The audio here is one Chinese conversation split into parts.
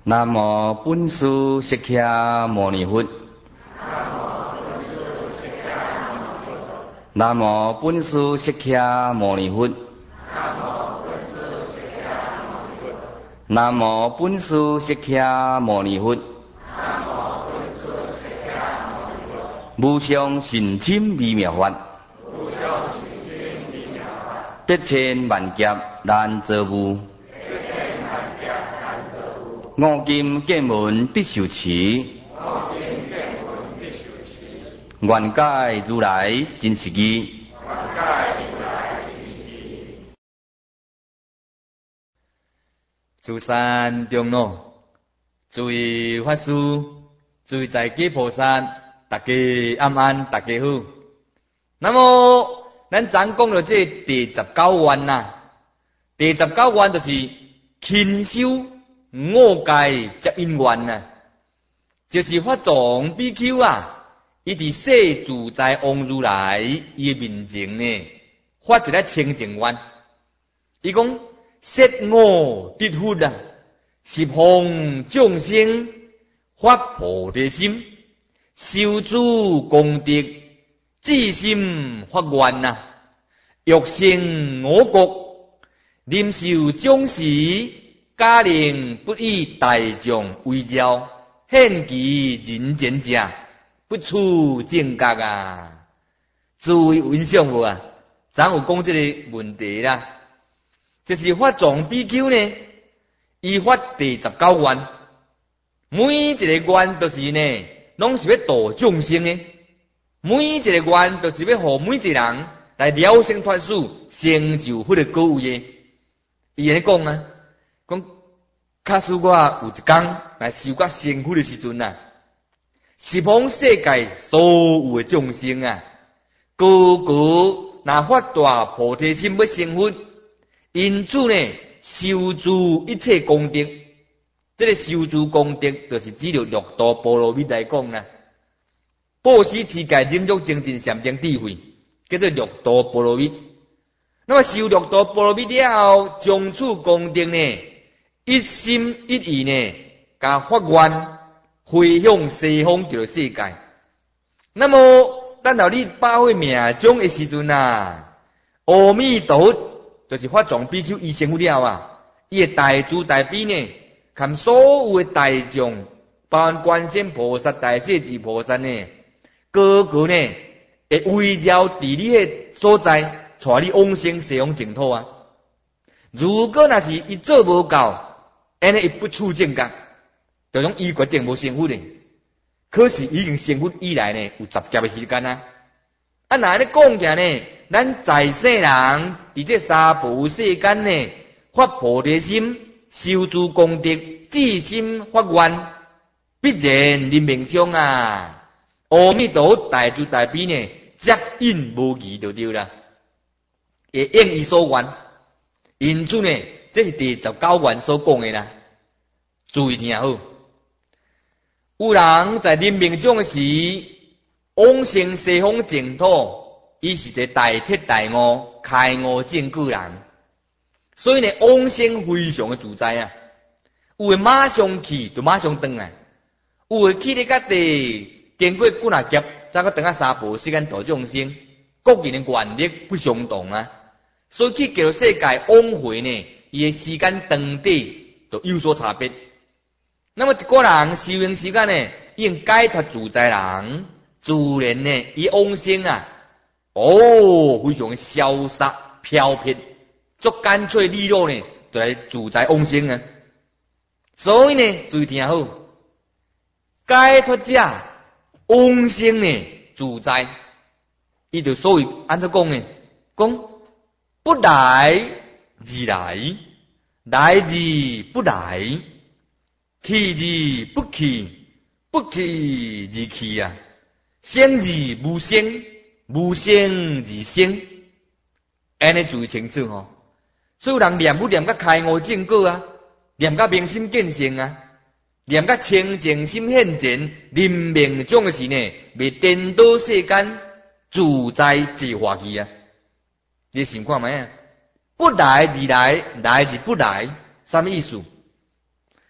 南无本师释迦牟尼佛。南无本师释迦牟尼佛。南无本师释迦牟尼佛。无上甚深微妙法，百千万劫难遭遇。五金见闻必受持，愿解如来真实义。诸山中路，诸位法师，诸位在家菩萨，大家安安，大家好。那么，咱昨讲到这第19愿呐，第19愿就是勤修五戒接因缘呐，就是法藏比丘啊，伊伫世自在王如来伊的面前呢，发一个清净愿。伊讲摄我得佛啊，十方众生发菩提心，修诸功德，至心发愿呐，欲成我国，临受将士。家令不以大众为骄，献其人间者，不处正觉啊！诸位有印象无啊？咱有讲这个问题啦，就是法藏比丘呢，伊发第19愿，每一个愿都是呢，拢是要度众生的，每一个愿都是要互每一个人来了生脱死，成就佛的果位的。伊安尼讲啊。讲，假使我有一天来受过成佛的时阵啊，十方世界所有的众生啊，个个若发大菩提心要成佛，因此呢，修诸一切功德。这个修诸功德，就是指着六度波罗蜜来讲啦。布施持戒忍辱精进禅定智慧，叫做六度波罗蜜。那么修六度波罗蜜了后，将此功德呢？一心一意呢，甲发愿回向西方这个世界。那么，等到你把握命中的时阵啊，阿弥陀佛就是法藏比丘伊成佛了啊，伊的大慈大悲呢，含所有的大众，包含观世音菩萨、大势至菩萨呢，个个呢会围绕伫你的所在，带你往生西方净土啊。如果若是伊做无够，安尼伊不处正觉，就讲伊决定无成佛的。可是已经成佛以来呢，有10劫的时间啊。啊，那安尼讲起来呢，咱在世人伫这三宝世间呢，发菩提心，修诸功德，至心发愿，必然临命中啊，阿弥陀佛大慈大悲呢，接引无疑就对啦，会应伊所愿。因此呢，这是第19愿所讲的啦。注意听好，有人在临命终时往生西方净土，伊是一个大彻大悟、开悟正果人，所以呢，往生非常的自在啊。有的马上去就马上回来，有的去咧甲地经过几啊劫，再个等下三宝世间度众生，各人的愿力不相同啊。所以去叫世界往回呢，伊的时间长短就有所差别。那么一个人修行时间呢，已经解脱自在人，自然呢，伊往生啊，非常的潇洒飘撇，足干脆利落呢，就来自在往生啊。所以呢，注意听好，解脱者往生呢自在，伊就所谓安怎讲呢？讲不来而来，来而不来，去而不去，不去而去啊！生而无生，无生而生，安尼注意清楚吼。所以有人念不念甲开悟正果啊，念甲明心见性啊，念甲清净心现前，临命终时呢，未颠倒世间，自在自化去啊！你想看卖啊？不来而来，来而不来，什么意思？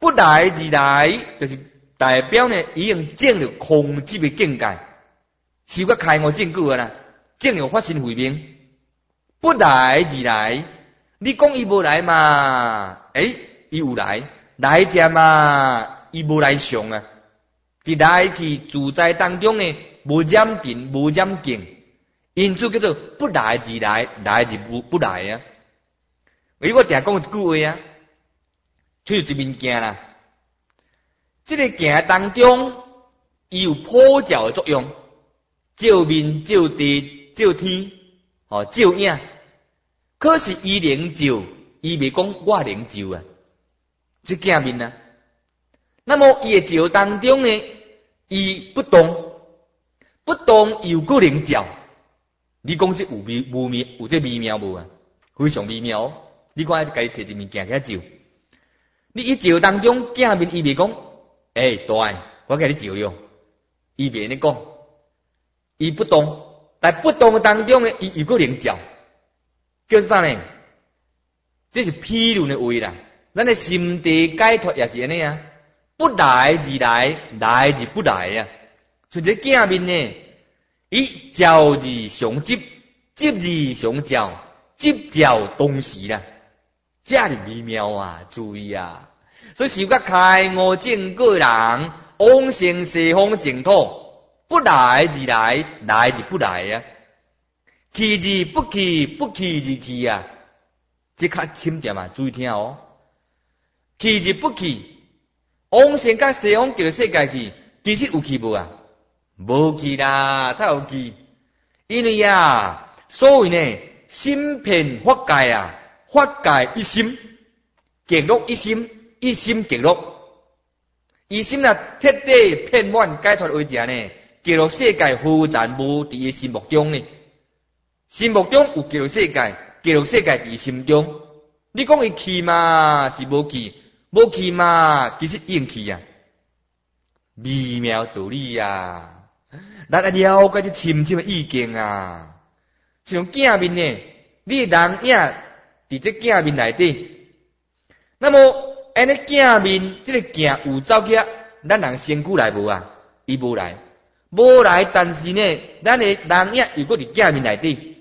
不来而来，就是代表呢，已经证了空寂的境界，修个开悟证据啊啦，证了法身慧命。不来而来，你讲伊无来嘛？伊有来，来者嘛，伊无来上啊。伫来去自在当中呢，无染定，无染境，因此叫做不来而来，来而不来啊。我定讲一句话啊，就一面镜啦。这个镜当中，伊有普照的作用，照面、照地、照天，照影。可是伊能照，伊未讲我能照啊，这镜面啊。那么伊的照当中呢，伊不动，不动又个能照。你讲这有微妙，有这微妙无啊？非常微妙。你看，家己摕一面镜起照，你一照当中镜面，伊未讲，大，我甲你照了，伊未安尼讲，伊不动，但不动的当中呢，伊又个能照，叫啥呢？这是譬如的话啦。咱的心地解脱也是安尼啊，不来而来，来而不来啊。像这镜面呢，伊照而相接，接而相照，接照同时啦。这是微妙啊，注意啊！所以修个开悟证个人，往生西方净土，不来而来，来而不来啊！去而不去，不去而去啊！这较深点啊，注意听哦。去而不去，往生甲西方极乐世界去，其实有去无啊？无去啦，他有去，因为啊，所谓呢，心遍法界啊。法界一心，极乐一心，一心极乐。一心啊，彻底遍满解脱为者呢，极乐世界何暂无伫伊心目中呢？心目中有极乐世界，极乐世界伫心中。你讲伊去嘛是无去，无去嘛其实已经去啊，微妙道理啊，咱要了解这深深的意境啊。像镜面呢，你人影。伫这镜面内底，那么安尼镜面这个镜有走起，咱人身躯来无啊？伊无来，无来，但是呢，咱的人影又搁伫镜面内底。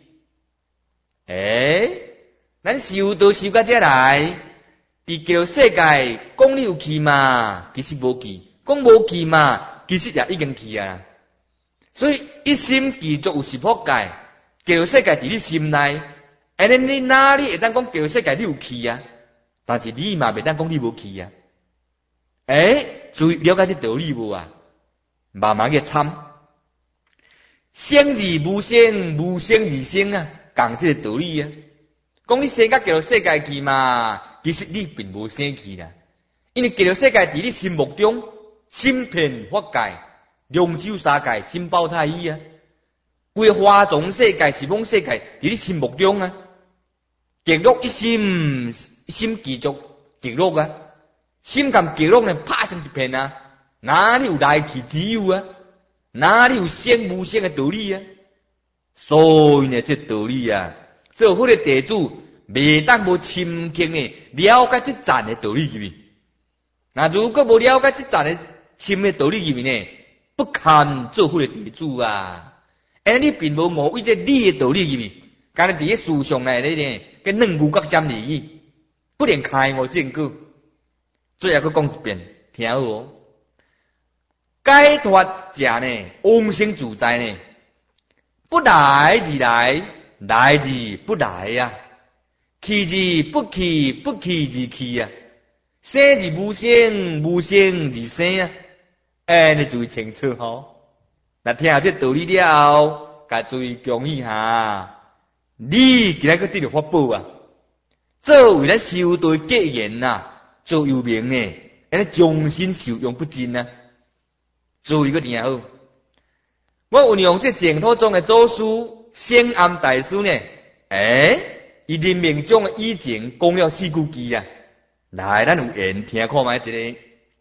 咱修道修到这来，伫极乐世界讲你有去嘛，其实无去；讲无去嘛，其实也已经去啊。所以一心记住有十法界，极乐世界伫你心内。你哪里会当讲极乐世界你有去啊？但是你嘛袂当讲你无去啊？注意了解这道理无啊？慢慢嘅参，生而无生，无生而生啊，讲这个道理啊。讲你生到极乐世界去嘛，其实你并无生去啦，因为极乐世界伫你心目中，心遍法界，龙洲三界，心包太一啊。规花种世界、十方世界伫你心目中啊。极乐一心，一心记住极乐啊，心跟极乐呢拍成一片啊，哪里有来去自由啊？哪里有生无生的道理啊？所以呢，这道理啊，做好的地主未当无深刻呢了解这赞的道理入面。那如果无了解这赞的深的道理入面呢，不堪做好的地主啊！你并无误为这理的道理入面。今日伫咧思想内底呢，跟软牛角尖利益，不能开悟证据。最后佫讲一遍，听好哦。解脱者呢，往生自在呢，不来而来，来而不来呀；去而不去，不去而去呀；生而无生，无生而生呀。你注意清楚吼。那听下这道理了后，该注意讲一下。你今仔个得到法宝啊！作为咱修道结缘呐，做有名呢，安尼终身受用不尽啊！注意个听好，我运用这净土中的祖师显安大师呢，伊人命中的以前讲了四句句啊，来，咱有缘听看卖一个，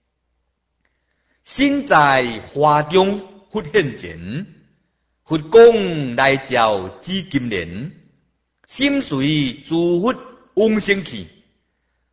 身在花中忽现前，佛光来照紫金莲。心随诸佛往生去，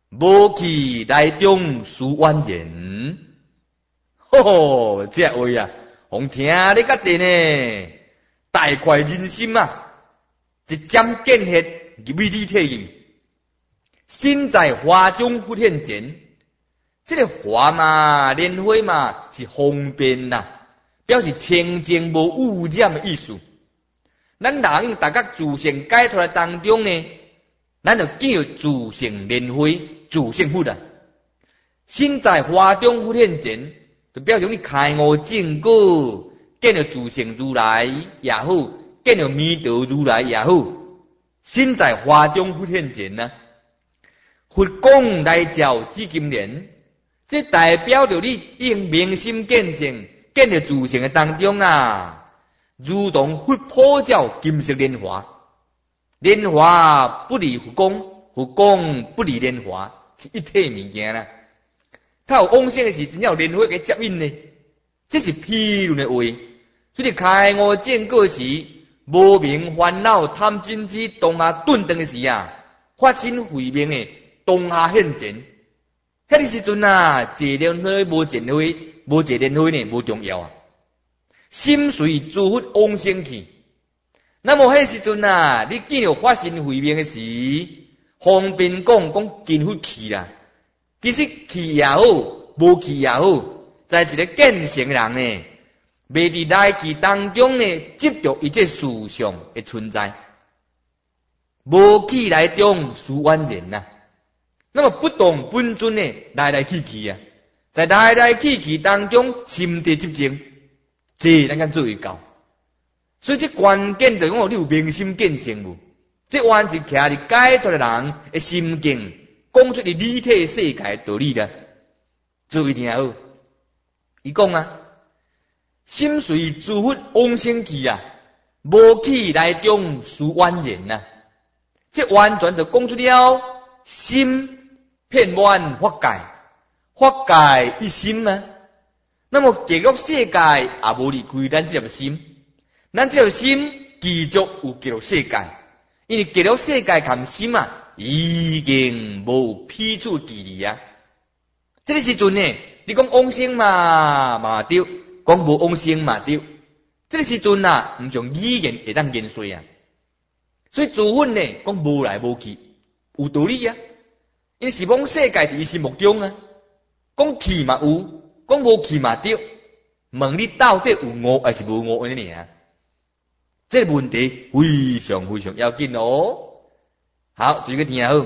无去内中思完人。吼，这位啊，红听你甲定呢，大快人心啊！一针见血，入去你体验。身在花中不现前，这个花嘛，莲花嘛，是方便呐，表示清净无污染的意思。咱人大家自性解脱当中呢，咱就叫自性莲花、自性佛啊。身在花中不现前，就表示你开悟正果，见到自性如来也好，见到弥陀如来也好，身在花中不现前呐。佛讲来照紫金莲，这代表着你应明心见性，见到自性的当中啊，如同佛普照金色莲花。莲花不离佛光，佛光不离莲花，是一体物件啦。它有往生的时，真有莲花给接引呢，这是譬论的话。所以开悟正果时，无明烦恼贪嗔痴当下顿顿的时啊，发心慧命的当下现前。迄个时阵啊，坐莲花无坐莲花，无坐莲花呢，无重要啊。心随诸佛往生去。那么迄时阵啊，你见到发心慧命的时，方便讲见佛去啦。其实去也好，无去也好，在一个见性人呢，未伫来去当中呢，执着一切事相的存在，无去来中思完人呐。那么不动本尊呢，来来去去啊，在来来去去当中，心地寂静，这咱敢做会到。所以这关键就讲你有明心见性无？这完是徛伫解脱的人的心境，讲出你理体世界道理啦。注意听好，伊讲啊，心随诸佛往生去啊，无去来中思完人呐。这完全就讲出了心遍满法界，法界一心啊。那么极乐世界也无离开咱这个心。咱这条心继续有极乐世界，因为极乐世界含心啊，已经无彼此距离啊。这个时阵呢，你讲往生嘛对，讲无往生嘛对。这个时阵啊，唔像语言会当言说啊。所以自分呢，讲无来无去，有道理啊。因为是讲世界伫伊心目中啊，讲去嘛有，讲无去嘛对。问你到底有我还是无我安尼尔？这个问题非常非常要紧哦。好，注意听好。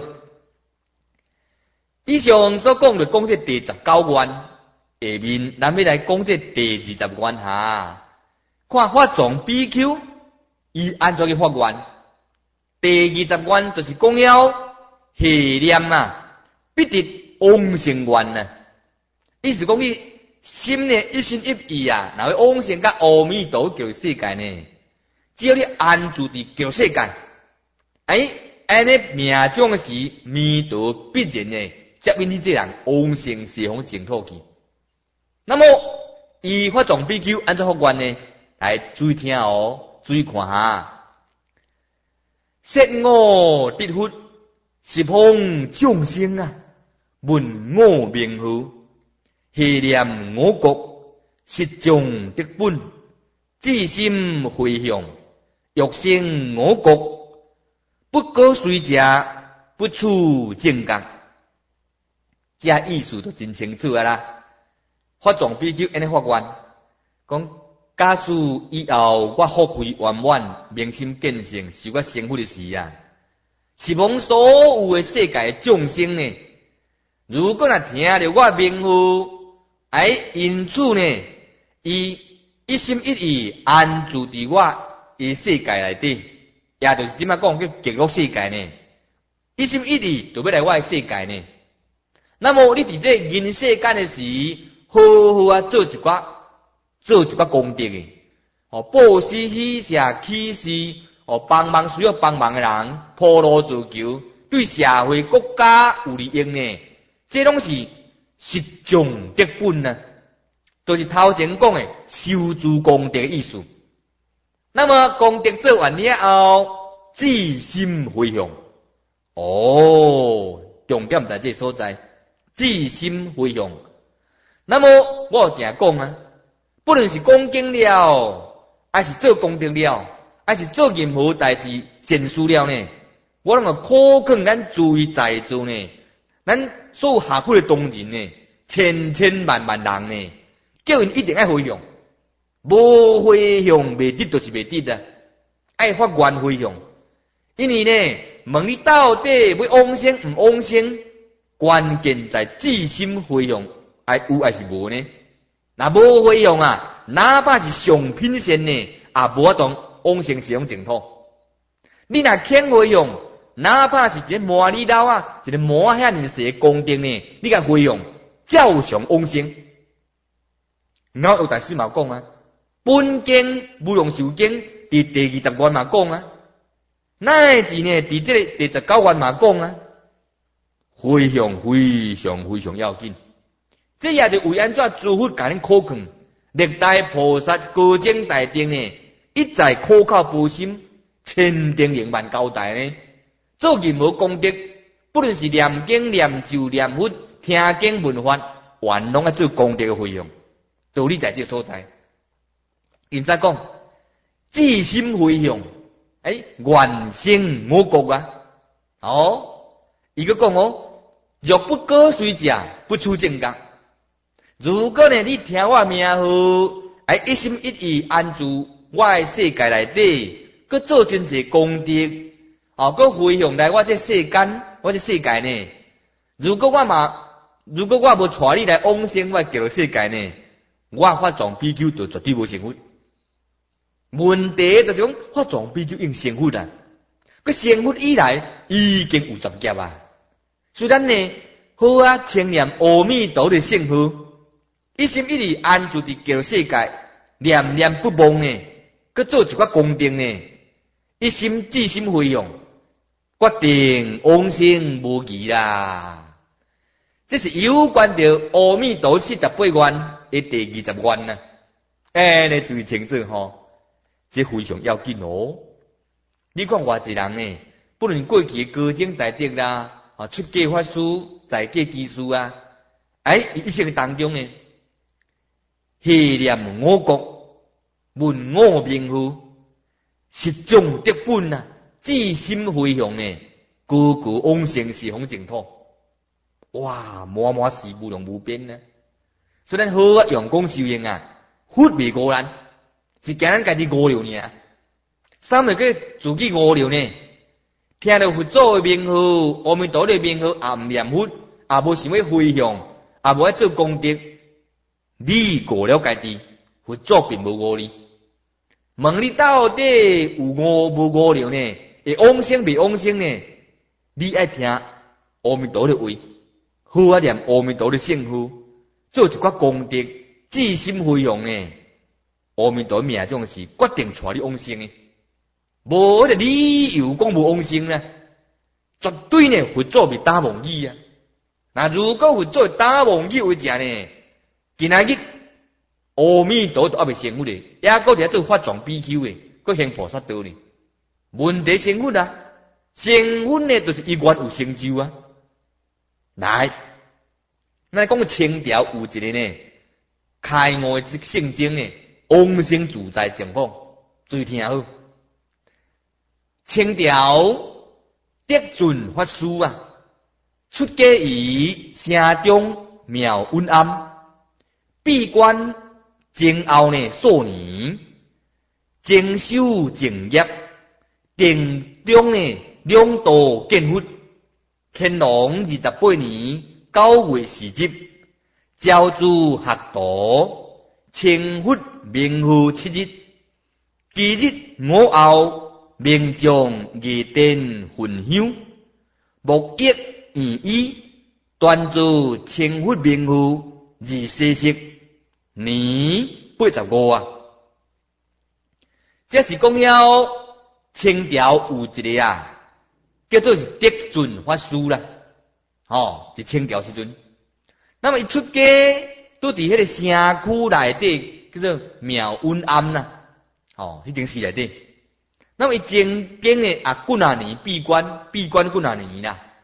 以上所讲的讲这第19愿，下面咱要来讲这第20愿哈。看法藏比丘伊安怎去发愿？第20愿就是讲了下念啊，必得往生愿啊。意思讲你心呢一心一意啊，然后往生到阿弥陀佛世界呢。只要你安住伫极乐世界，安尼命中时，弥陀必然呢接引你这人往生西方净土去。那么伊法藏比丘安怎发愿呢？来注意听哦，注意看哈。说我得佛，十方众生啊，闻我名号，下念我国，实众得本，至心回向。欲生我国，不过随者，不处正觉。这意思就真清楚啊啦。法藏比丘安尼发愿，讲假使以后我福慧圆满，明心见性，是我成佛的时啊，是望所有的世界众生呢，如果若听到我名号，因此呢，伊一心一意安住伫我伊世界内底，也就是即摆讲叫极乐世界呢，一心一意就要来我的世界呢。那么你伫这人世间的时，好好啊做一寡功德的，布施、喜舍、启示，帮忙需要帮忙的人，普罗自求，对社会国家有利益呢，这拢是实众得本啊，就是头前讲的修诸功德的意思。那么功德做完了后，至心回向，得重点在这所在，至心回向。那么我定讲啊，不论是讲经了，还是做功德了，还是做任何代志善事了呢，我拢要考劝咱诸位在座呢，咱所有下苦的同仁呢，千千万万人呢，叫因一定爱回向，无回向未得就是未得啊，爱发愿回向。因为呢，问你到底要往生唔往生，关键在至心回向，爱有还是无呢？若无回向啊，哪怕是上品仙呢，也无法当往生西方净土。你若肯回向，哪怕是一个摩尼老啊，一个摩遐尼些功德呢，你甲回向，照常往生。然后有大师嘛讲啊，本经无量寿经伫第20愿嘛讲啊。乃至呢，伫这个第19愿嘛讲啊，回向非常非常要紧。这也就为安怎诸佛甲恁考劝，历代菩萨高僧大德呢，一再苦口婆心，千叮咛万交代呢。做任何功德，不论是念经、念咒、念佛、听经闻法，全拢要做功德的回向。道理在这所在。现在讲，至心回向。愿生我国啊！伊个讲若不歌随者，不出正觉。如果呢，你听我名号，一心一意安住我的世界内底，佮做真侪功德，佮回向来我这世间，我这世界呢。如果我无带你来往生我极乐世界呢，我发藏比丘就绝对无成佛。问题就是讲，法藏比丘应成佛啊，佢成佛以来已经有10劫啊。虽然呢，好啊，称念阿弥陀的圣号，一心一意安住伫极乐世界，念念不忘呢，佮做一寡功德呢，一心至心回向，决定往生无疑啦。这是有关着阿弥陀48愿的第20愿啊。你注意清楚吼。这非常要紧哦！你看偌济人呢，不论过去的高僧大德啦，出家法师、在家居士啊，一生当中呢，系念我国，问我名号，实种德本啊，至心回向呢，个个往生西方净土。哇，满满是无量无边呢！虽然好啊，用功修行啊，佛未过难。是惊咱家己无聊呢，三个个自己无聊呢。听到佛祖的名号、阿弥陀的名号，也唔念佛，也无想要回向，也无爱做功德。你过了家己，佛祖并无误你。问你到底有无无聊呢？会往生未往生呢？你爱听阿弥陀的话，好啊念阿弥陀的圣号，做一寡功德，至心回向呢。阿弥陀命种是决定带你往生的，无迄个理由讲无往生呢，绝对呢佛祖未打妄语啊。那如果佛祖打妄语为者呢，今仔日阿弥陀都还未成佛咧，也搁伫做法藏比丘诶，搁行菩萨道呢。问题成佛啊，成佛呢就是伊愿有成就啊。来，咱讲个清朝有一个呢，开悟的圣经呢。往生自在情况，注意听好。清朝德准法师啊，出家于城中庙稳安，闭关前后呢数年，精修净业，定中呢两度见佛。乾隆28年9月4日，教主学徒。称佛名号7日，忌日午后，明将夜灯焚香，木叶圆衣，端坐称佛名号24日，年85啊。这是讲了清朝有一个啊，叫做是德准法师啦，是清朝时阵。那么伊出家。都伫迄个城区内底叫做庙稳安啦，迄间市内底。那么伊前边呢几啊年闭关几啊年啦，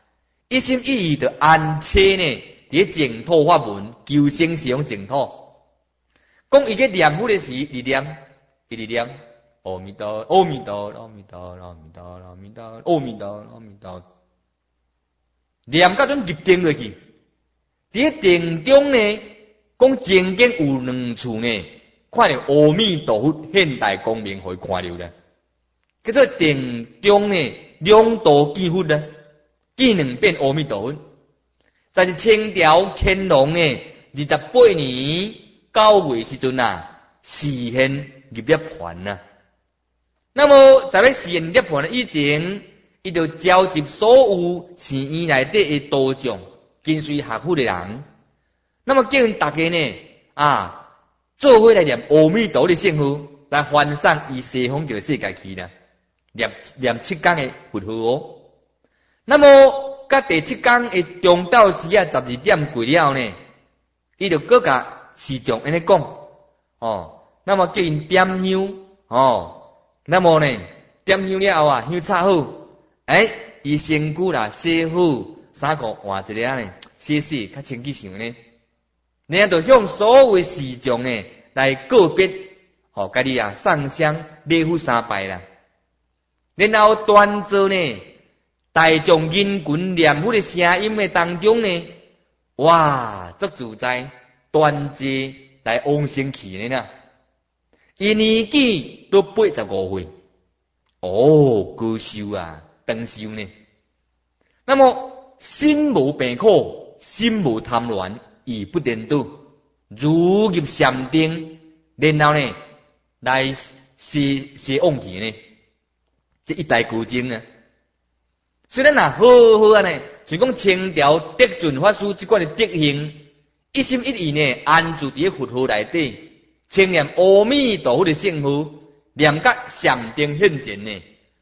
一心一意的安切呢，伫净土法门求生是用净土。讲伊个念佛的时，一直念，阿弥陀，阿弥陀，阿弥陀，阿弥陀，阿弥陀，阿弥陀，阿弥陀，念到准入定落去。伫定中呢，讲正经有两处呢，看到阿弥陀佛现代光明，互伊看到咧。叫做定中呢，两度见佛咧，见两遍阿弥陀佛。在是清朝乾隆呢28年9月时阵啊，示现入涅盘啊。那么在要示现入涅盘以前，伊就召集所有寺院内底的道长、跟随学佛的人，那么叫因大家呢做伙来念阿弥陀的圣号，来翻送伊西方这个世界去啦。念7天的佛号哦。那么甲第7天的中昼时啊12点过了呢，伊就搁甲师长安尼讲哦，那么叫因点香哦，那么呢点香了后啊，香插好，伊身躯啦洗好，衫裤换一个呢，洗较清气上呢，然后就向所有师长呢来告别，家己啊上香礼佛3拜啦。然后端坐呢，大众人群念佛的声音的当中呢，哇，足自在，端坐来往生去呢啦。伊年纪都85岁，高寿啊，长寿呢。那么心无病苦，心无贪恋，意不颠倒，如入禅定，然后呢，来是往去呢。这一代古经啊，虽然好好啊呢，像讲清朝德俊法师这款的德行，一心一意呢安住伫佛号内底，称念阿弥陀佛的圣号，念甲禅定现前呢，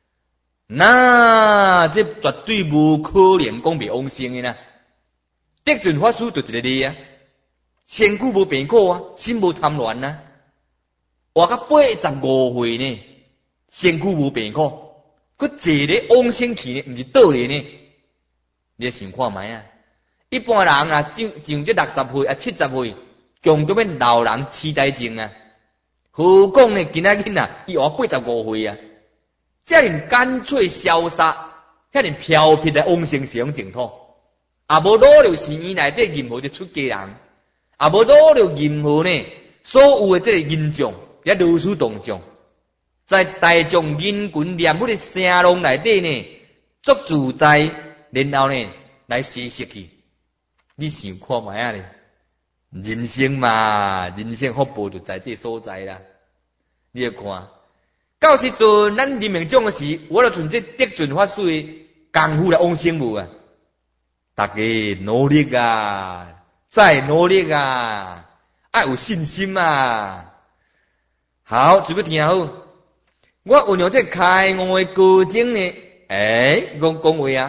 那这绝对无可能讲袂往生的啦。德俊法师就一个例啊，身躯无病苦啊，心无贪恋啊，活到85岁呢，身躯无病苦。佮坐咧往生去呢，毋是倒咧呢。你想看觅啊？一般人啊，像这60岁啊、70岁，强都变老人痴呆症啊。何况呢，今仔日啊，伊活85岁啊，遮尔干脆潇洒，遐尔飘撇来往生是用净土，也无努力寺院内底任何一出家人，也无努力任何呢所有的这个印象，也如此动将。在大众人群念佛的声浪内底呢，足自在，然后呢来歇息去。你想看觅啊咧？人生嘛，人生福报就在这所在啦。你要看，到时阵咱临命终的时，我就从这德俊法师的功夫来往生无啊！大家努力啊，再努力啊，要有信心啊！好，准备听好。我运用这开悟的高精呢，讲话啊，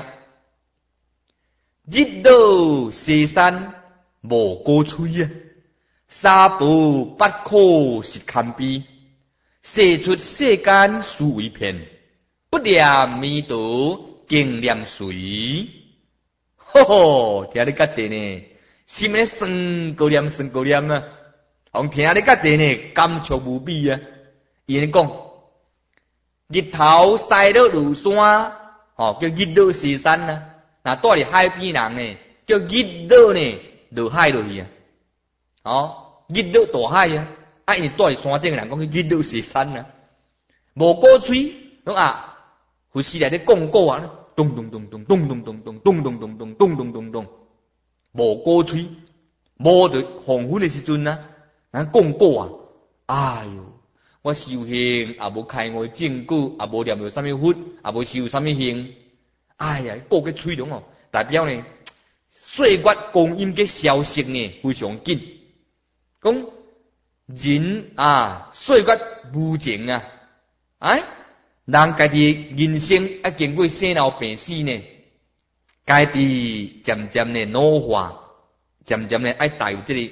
日到西山无高吹啊，三步八可是堪比，射出世间殊为片，不念弥陀敬念谁？吼吼，听你甲地呢，心里酸高念啊，红听你甲地呢，感触无比啊，伊尼讲。日头晒到庐山，叫日落西山啊。那住伫海边人呢，叫日落呢落海落去啊。日落大海啊，因住伫山顶的人讲叫日落西山啊。无鼓吹，佛寺内底讲鼓啊，咚咚咚咚咚咚咚咚咚咚咚咚咚咚咚咚，无鼓吹，无就黄昏的时阵啊，人讲鼓啊，哎哟。我修行也无开悟证据，也无念到啥物佛，也无修啥物行。哎呀，个个吹动代表呢，岁月光阴嘅消息呢非常紧。讲人啊，岁月无情啊，人家己人生啊经过生老病死呢，家己渐渐呢老化，渐渐呢爱带有这个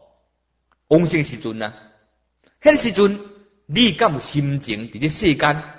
往生时阵啊。迄个时阵，你敢有心情伫这世间